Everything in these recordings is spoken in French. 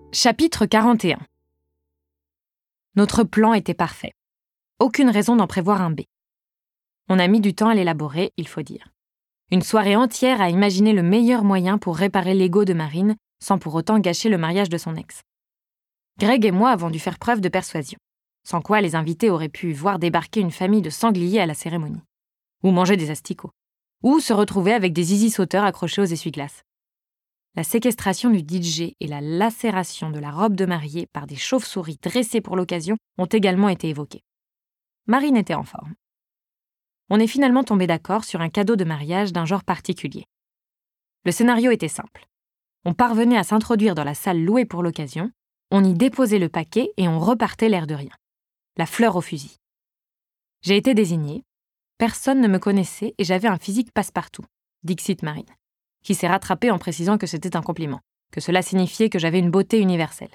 Chapitre 41. Notre plan était parfait. Aucune raison d'en prévoir un B. On a mis du temps à l'élaborer, il faut dire. Une soirée entière à imaginer le meilleur moyen pour réparer l'ego de Marine, sans pour autant gâcher le mariage de son ex. Greg et moi avons dû faire preuve de persuasion, sans quoi les invités auraient pu voir débarquer une famille de sangliers à la cérémonie, ou manger des asticots, ou se retrouver avec des zizi sauteurs accrochés aux essuie-glaces. La séquestration du DJ et la lacération de la robe de mariée par des chauves-souris dressées pour l'occasion ont également été évoquées. Marine était en forme. On est finalement tombé d'accord sur un cadeau de mariage d'un genre particulier. Le scénario était simple. On parvenait à s'introduire dans la salle louée pour l'occasion, on y déposait le paquet et on repartait l'air de rien. La fleur au fusil. J'ai été désignée. Personne ne me connaissait et j'avais un physique passe-partout, dixit Marine, qui s'est rattrapée en précisant que c'était un compliment, que cela signifiait que j'avais une beauté universelle.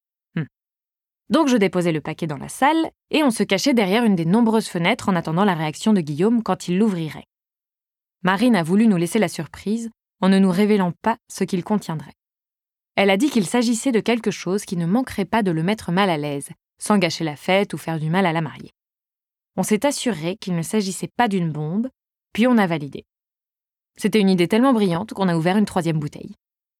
Donc je déposais le paquet dans la salle et on se cachait derrière une des nombreuses fenêtres en attendant la réaction de Guillaume quand il l'ouvrirait. Marine a voulu nous laisser la surprise en ne nous révélant pas ce qu'il contiendrait. Elle a dit qu'il s'agissait de quelque chose qui ne manquerait pas de le mettre mal à l'aise, sans gâcher la fête ou faire du mal à la mariée. On s'est assuré qu'il ne s'agissait pas d'une bombe, puis on a validé. C'était une idée tellement brillante qu'on a ouvert une 3e bouteille.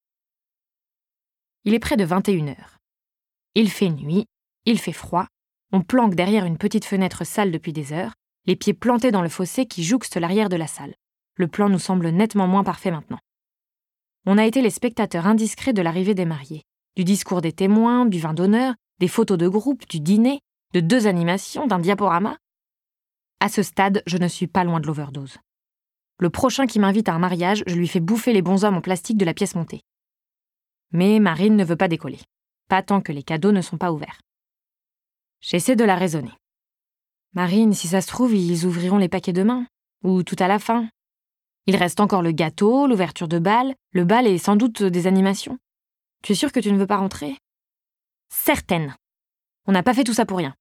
Il est près de 21h. Il fait nuit, il fait froid, on planque derrière une petite fenêtre sale depuis des heures, les pieds plantés dans le fossé qui jouxte l'arrière de la salle. Le plan nous semble nettement moins parfait maintenant. On a été les spectateurs indiscrets de l'arrivée des mariés, du discours des témoins, du vin d'honneur, des photos de groupe, du dîner, de 2 animations, d'un diaporama. À ce stade, je ne suis pas loin de l'overdose. Le prochain qui m'invite à un mariage, je lui fais bouffer les bonshommes en plastique de la pièce montée. Mais Marine ne veut pas décoller. Pas tant que les cadeaux ne sont pas ouverts. J'essaie de la raisonner. Marine, si ça se trouve, ils ouvriront les paquets demain, ou tout à la fin. Il reste encore le gâteau, l'ouverture de bal, le bal et sans doute des animations. Tu es sûre que tu ne veux pas rentrer ? Certaine. On n'a pas fait tout ça pour rien.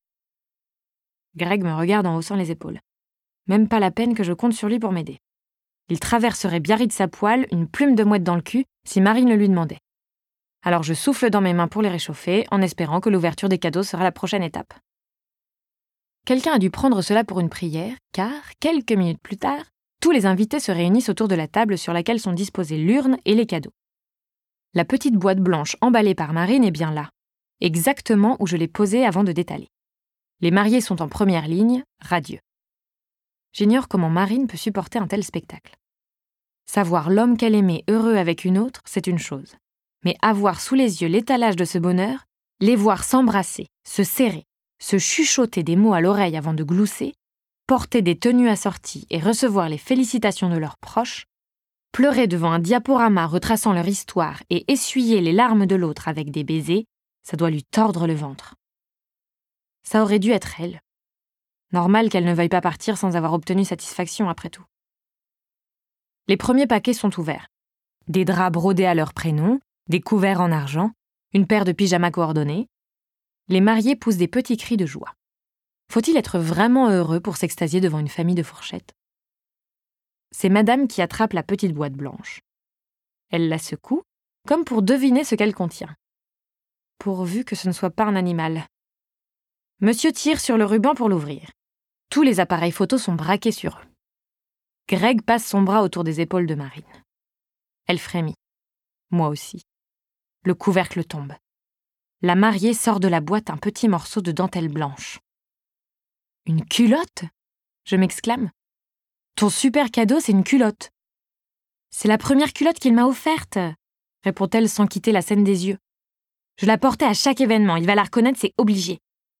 Greg me regarde en haussant les épaules. Même pas la peine que je compte sur lui pour m'aider. Il traverserait Biarritz à poil, une plume de mouette dans le cul, si Marine le lui demandait. Alors je souffle dans mes mains pour les réchauffer, en espérant que l'ouverture des cadeaux sera la prochaine étape. Quelqu'un a dû prendre cela pour une prière, car, quelques minutes plus tard, tous les invités se réunissent autour de la table sur laquelle sont disposées l'urne et les cadeaux. La petite boîte blanche emballée par Marine est bien là, exactement où je l'ai posée avant de détaler. Les mariés sont en première ligne, radieux. J'ignore comment Marine peut supporter un tel spectacle. Savoir l'homme qu'elle aimait heureux avec une autre, c'est une chose. Mais avoir sous les yeux l'étalage de ce bonheur, les voir s'embrasser, se serrer, se chuchoter des mots à l'oreille avant de glousser, porter des tenues assorties et recevoir les félicitations de leurs proches, pleurer devant un diaporama retraçant leur histoire et essuyer les larmes de l'autre avec des baisers, ça doit lui tordre le ventre. Ça aurait dû être elle. Normal qu'elle ne veuille pas partir sans avoir obtenu satisfaction après tout. Les premiers paquets sont ouverts. Des draps brodés à leur prénom, des couverts en argent, une paire de pyjamas coordonnés. Les mariés poussent des petits cris de joie. Faut-il être vraiment heureux pour s'extasier devant une famille de fourchettes ? C'est madame qui attrape la petite boîte blanche. Elle la secoue, comme pour deviner ce qu'elle contient. Pourvu que ce ne soit pas un animal. Monsieur tire sur le ruban pour l'ouvrir. Tous les appareils photos sont braqués sur eux. Greg passe son bras autour des épaules de Marine. Elle frémit. Moi aussi. Le couvercle tombe. La mariée sort de la boîte un petit morceau de dentelle blanche. « Une culotte ?» je m'exclame. « Ton super cadeau, c'est une culotte. »« C'est la première culotte qu'il m'a offerte, » répond-elle sans quitter la scène des yeux. « Je la portais à chaque événement, il va la reconnaître, c'est obligé. »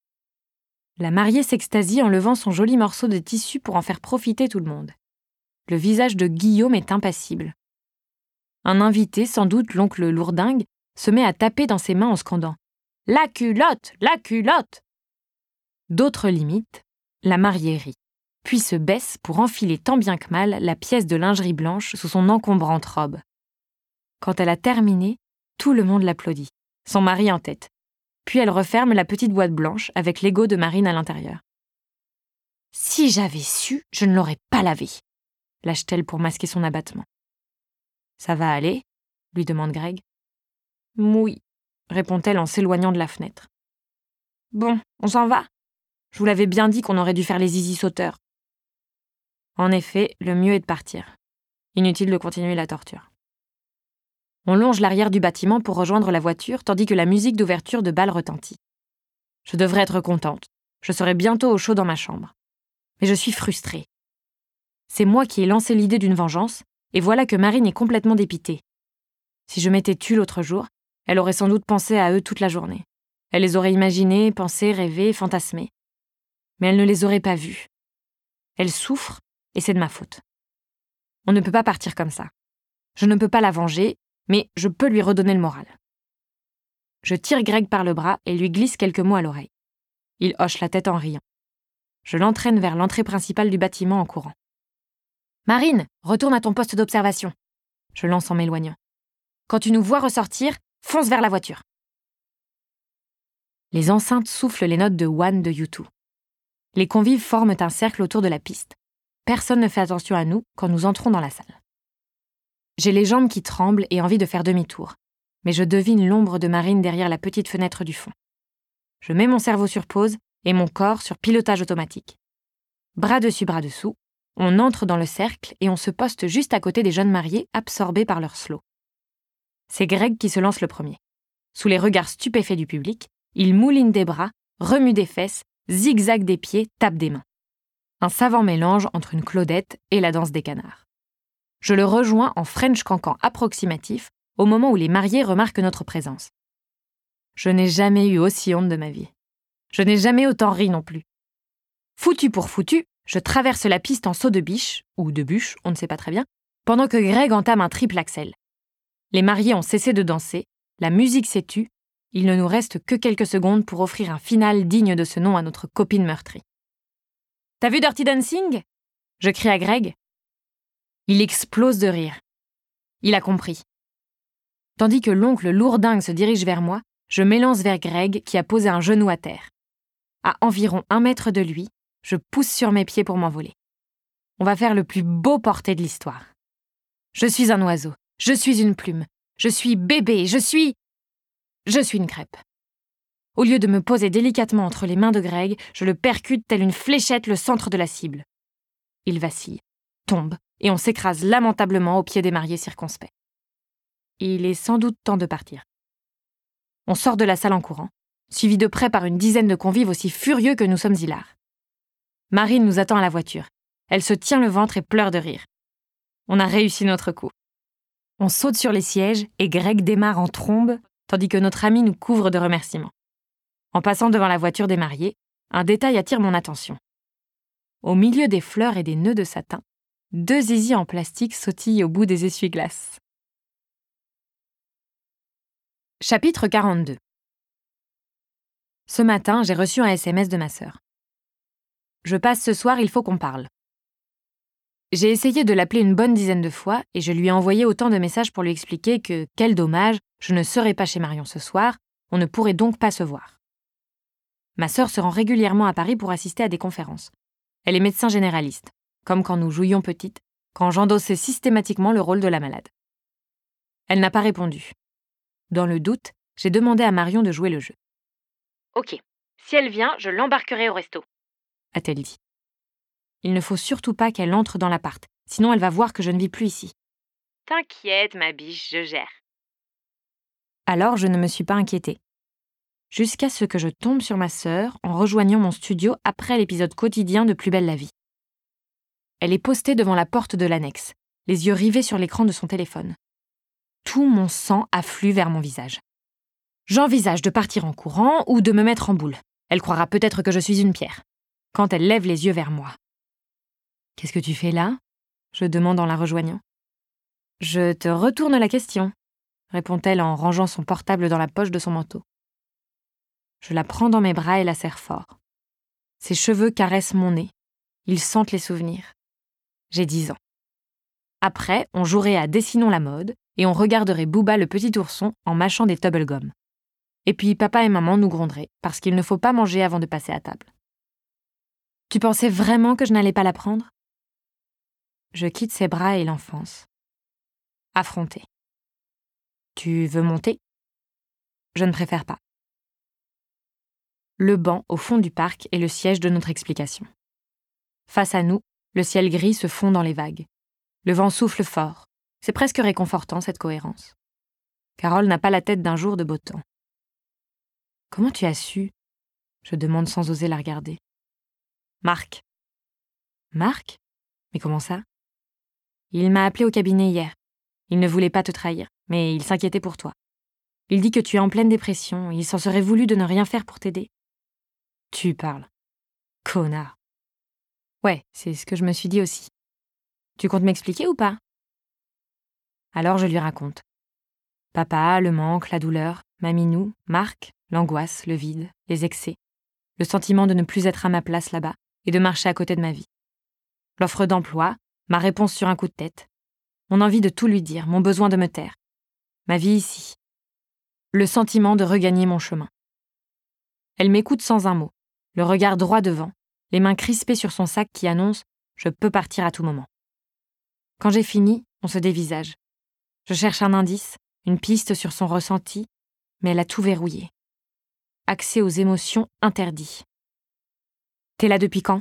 La mariée s'extasie en levant son joli morceau de tissu pour en faire profiter tout le monde. Le visage de Guillaume est impassible. Un invité, sans doute l'oncle lourdingue, se met à taper dans ses mains en scandant « La culotte ! La culotte !» D'autres limites, la mariée rit, puis se baisse pour enfiler tant bien que mal la pièce de lingerie blanche sous son encombrante robe. Quand elle a terminé, tout le monde l'applaudit, son mari en tête. Puis elle referme la petite boîte blanche avec l'ego de Marine à l'intérieur. « Si j'avais su, je ne l'aurais pas lavé !» lâche-t-elle pour masquer son abattement. « Ça va aller ?» lui demande Greg. « Oui, répond-elle en s'éloignant de la fenêtre. Bon, on s'en va. Je vous l'avais bien dit qu'on aurait dû faire les zizi sauteurs. En effet, le mieux est de partir. Inutile de continuer la torture. On longe l'arrière du bâtiment pour rejoindre la voiture tandis que la musique d'ouverture de bal retentit. Je devrais être contente. Je serai bientôt au chaud dans ma chambre. Mais je suis frustrée. C'est moi qui ai lancé l'idée d'une vengeance, et voilà que Marine est complètement dépitée. Si je m'étais tue l'autre jour, elle aurait sans doute pensé à eux toute la journée. Elle les aurait imaginés, pensés, rêvés, fantasmés. Mais elle ne les aurait pas vus. Elle souffre, et c'est de ma faute. On ne peut pas partir comme ça. Je ne peux pas la venger, mais je peux lui redonner le moral. Je tire Greg par le bras et lui glisse quelques mots à l'oreille. Il hoche la tête en riant. Je l'entraîne vers l'entrée principale du bâtiment en courant. « Marine, retourne à ton poste d'observation !» Je lance en m'éloignant. « Quand tu nous vois ressortir, fonce vers la voiture !» Les enceintes soufflent les notes de One de U2. Les convives forment un cercle autour de la piste. Personne ne fait attention à nous quand nous entrons dans la salle. J'ai les jambes qui tremblent et envie de faire demi-tour, mais je devine l'ombre de Marine derrière la petite fenêtre du fond. Je mets mon cerveau sur pause et mon corps sur pilotage automatique. Bras dessus, bras dessous, on entre dans le cercle et on se poste juste à côté des jeunes mariés absorbés par leur slow. C'est Greg qui se lance le premier. Sous les regards stupéfaits du public, il mouline des bras, remue des fesses, zigzague des pieds, tape des mains. Un savant mélange entre une Claudette et la danse des canards. Je le rejoins en French cancan approximatif au moment où les mariés remarquent notre présence. Je n'ai jamais eu aussi honte de ma vie. Je n'ai jamais autant ri non plus. Foutu pour foutu, je traverse la piste en saut de biche, ou de bûche, on ne sait pas très bien, pendant que Greg entame un triple axel. Les mariés ont cessé de danser, la musique s'est tue, il ne nous reste que quelques secondes pour offrir un final digne de ce nom à notre copine meurtrie. « T'as vu Dirty Dancing ?» Je crie à Greg. Il explose de rire. Il a compris. Tandis que l'oncle lourdingue se dirige vers moi, je m'élance vers Greg qui a posé un genou à terre. À environ 1 mètre de lui, je pousse sur mes pieds pour m'envoler. On va faire le plus beau porté de l'histoire. Je suis un oiseau, je suis une plume, je suis bébé, je suis une crêpe. Au lieu de me poser délicatement entre les mains de Greg, je le percute tel une fléchette le centre de la cible. Il vacille, tombe, et on s'écrase lamentablement au pied des mariés circonspects. Il est sans doute temps de partir. On sort de la salle en courant, suivi de près par une dizaine de convives aussi furieux que nous sommes hilars. Marine nous attend à la voiture. Elle se tient le ventre et pleure de rire. On a réussi notre coup. On saute sur les sièges et Greg démarre en trombe, tandis que notre ami nous couvre de remerciements. En passant devant la voiture des mariés, un détail attire mon attention. Au milieu des fleurs et des nœuds de satin, 2 zizis en plastique sautillent au bout des essuie-glaces. Chapitre 42. Ce matin, j'ai reçu un SMS de ma sœur. « Je passe ce soir, il faut qu'on parle. » J'ai essayé de l'appeler une bonne dizaine de fois et je lui ai envoyé autant de messages pour lui expliquer que, quel dommage, je ne serai pas chez Marion ce soir, on ne pourrait donc pas se voir. Ma sœur se rend régulièrement à Paris pour assister à des conférences. Elle est médecin généraliste, comme quand nous jouions petites, quand j'endossais systématiquement le rôle de la malade. Elle n'a pas répondu. Dans le doute, j'ai demandé à Marion de jouer le jeu. « Ok, si elle vient, je l'embarquerai au resto, » a-t-elle dit. Il ne faut surtout pas qu'elle entre dans l'appart, sinon elle va voir que je ne vis plus ici. « T'inquiète, ma biche, je gère. » Alors je ne me suis pas inquiétée. Jusqu'à ce que je tombe sur ma sœur en rejoignant mon studio après l'épisode quotidien de Plus belle la vie. Elle est postée devant la porte de l'annexe, les yeux rivés sur l'écran de son téléphone. Tout mon sang afflue vers mon visage. J'envisage de partir en courant ou de me mettre en boule. Elle croira peut-être que je suis une pierre. Quand elle lève les yeux vers moi. « Qu'est-ce que tu fais là ?» je demande en la rejoignant. « Je te retourne la question, » répond-elle en rangeant son portable dans la poche de son manteau. Je la prends dans mes bras et la serre fort. Ses cheveux caressent mon nez. Ils sentent les souvenirs. J'ai 10 ans. Après, on jouerait à Dessinons la mode et on regarderait Booba le petit ourson en mâchant des tubble-gum. Et puis papa et maman nous gronderaient parce qu'il ne faut pas manger avant de passer à table. Tu pensais vraiment que je n'allais pas la prendre ? Je quitte ses bras et l'enfance. Affrontée. Tu veux monter ? je ne préfère pas. Le banc au fond du parc est le siège de notre explication. Face à nous, le ciel gris se fond dans les vagues. Le vent souffle fort. C'est presque réconfortant, cette cohérence. Carole n'a pas la tête d'un jour de beau temps. « Comment tu as su ?» Je demande sans oser la regarder. « Marc. »« Marc ? Mais comment ça ? » ?»« Il m'a appelé au cabinet hier. Il ne voulait pas te trahir, mais il s'inquiétait pour toi. Il dit que tu es en pleine dépression, il s'en serait voulu de ne rien faire pour t'aider. » »« Tu parles. Connard. » »« Ouais, c'est ce que je me suis dit aussi. Tu comptes m'expliquer ou pas ? » Alors je lui raconte. Papa, le manque, la douleur, Maminou, Marc, l'angoisse, le vide, les excès, le sentiment de ne plus être à ma place là-bas et de marcher à côté de ma vie. L'offre d'emploi, ma réponse sur un coup de tête, mon envie de tout lui dire, mon besoin de me taire, ma vie ici, le sentiment de regagner mon chemin. Elle m'écoute sans un mot, le regard droit devant, les mains crispées sur son sac qui annonce « je peux partir à tout moment ». Quand j'ai fini, on se dévisage. Je cherche un indice, une piste sur son ressenti, mais elle a tout verrouillé. Accès aux émotions interdit. « T'es là depuis quand ?»«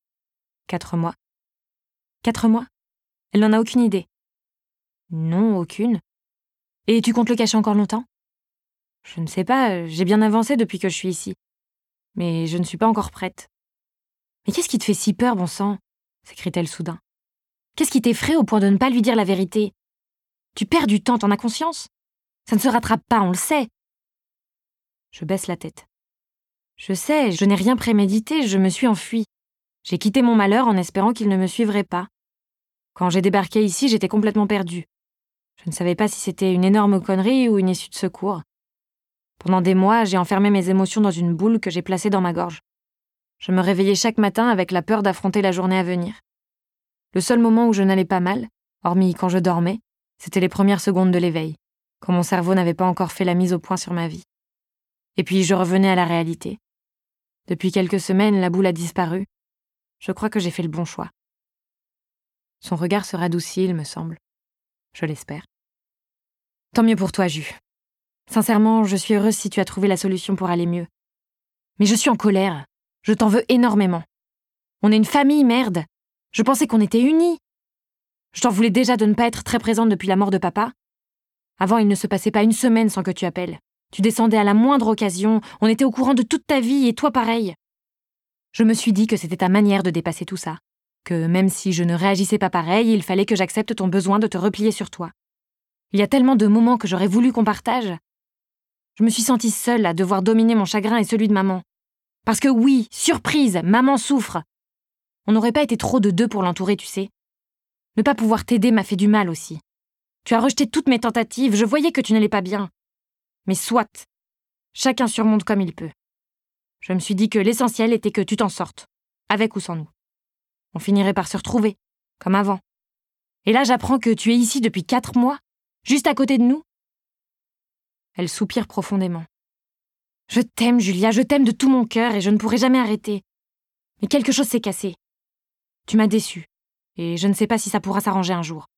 4 mois. »« 4 mois ? Elle n'en a aucune idée. »« Non, aucune. Et tu comptes le cacher encore longtemps ? » ?»« Je ne sais pas, j'ai bien avancé depuis que je suis ici. Mais je ne suis pas encore prête. »« Mais qu'est-ce qui te fait si peur, bon sang ?» s'écrie-t-elle soudain. « Qu'est-ce qui t'effraie au point de ne pas lui dire la vérité ? Tu perds du temps, t'en as conscience ? Ça ne se rattrape pas, on le sait. » Je baisse la tête. Je sais, je n'ai rien prémédité, je me suis enfuie. J'ai quitté mon malheur en espérant qu'il ne me suivrait pas. Quand j'ai débarqué ici, j'étais complètement perdue. Je ne savais pas si c'était une énorme connerie ou une issue de secours. Pendant des mois, j'ai enfermé mes émotions dans une boule que j'ai placée dans ma gorge. Je me réveillais chaque matin avec la peur d'affronter la journée à venir. Le seul moment où je n'allais pas mal, hormis quand je dormais, c'était les premières secondes de l'éveil, quand mon cerveau n'avait pas encore fait la mise au point sur ma vie. Et puis je revenais à la réalité. Depuis quelques semaines, la boule a disparu. Je crois que j'ai fait le bon choix. Son regard se radoucit, il me semble. Je l'espère. Tant mieux pour toi, Jus. Sincèrement, je suis heureuse si tu as trouvé la solution pour aller mieux. Mais je suis en colère. Je t'en veux énormément. On est une famille, merde. Je pensais qu'on était unis. Je t'en voulais déjà de ne pas être très présente depuis la mort de papa. Avant, il ne se passait pas une semaine sans que tu appelles. Tu descendais à la moindre occasion, on était au courant de toute ta vie et toi pareil. Je me suis dit que c'était ta manière de dépasser tout ça. Que même si je ne réagissais pas pareil, il fallait que j'accepte ton besoin de te replier sur toi. Il y a tellement de moments que j'aurais voulu qu'on partage. Je me suis sentie seule à devoir dominer mon chagrin et celui de maman. Parce que oui, surprise, maman souffre. On n'aurait pas été trop de deux pour l'entourer, tu sais. Ne pas pouvoir t'aider m'a fait du mal aussi. Tu as rejeté toutes mes tentatives, je voyais que tu n'allais pas bien. Mais soit, chacun surmonte comme il peut. Je me suis dit que l'essentiel était que tu t'en sortes, avec ou sans nous. On finirait par se retrouver, comme avant. Et là, j'apprends que tu es ici depuis 4 mois, juste à côté de nous. Elle soupire profondément. Je t'aime, Julia, je t'aime de tout mon cœur et je ne pourrai jamais arrêter. Mais quelque chose s'est cassé. Tu m'as déçue, et je ne sais pas si ça pourra s'arranger un jour.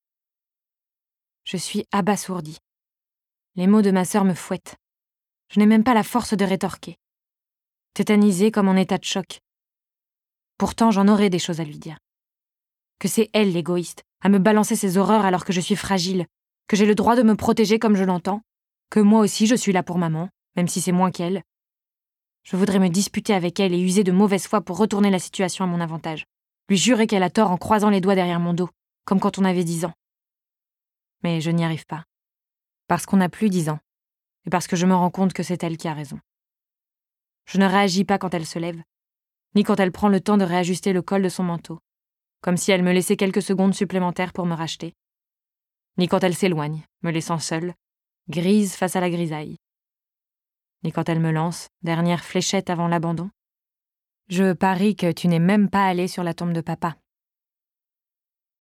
Je suis abasourdie. Les mots de ma sœur me fouettent. Je n'ai même pas la force de rétorquer. Tétanisée comme en état de choc. Pourtant, j'en aurais des choses à lui dire. Que c'est elle, l'égoïste, à me balancer ses horreurs alors que je suis fragile, que j'ai le droit de me protéger comme je l'entends, que moi aussi je suis là pour maman, même si c'est moins qu'elle. Je voudrais me disputer avec elle et user de mauvaise foi pour retourner la situation à mon avantage. Lui jurer qu'elle a tort en croisant les doigts derrière mon dos, comme quand on avait 10 ans. Mais je n'y arrive pas. Parce qu'on n'a plus 10 ans. Et parce que je me rends compte que c'est elle qui a raison. Je ne réagis pas quand elle se lève, ni quand elle prend le temps de réajuster le col de son manteau, comme si elle me laissait quelques secondes supplémentaires pour me racheter, ni quand elle s'éloigne, me laissant seule, grise face à la grisaille, ni quand elle me lance, dernière fléchette avant l'abandon. Je parie que tu n'es même pas allée sur la tombe de papa.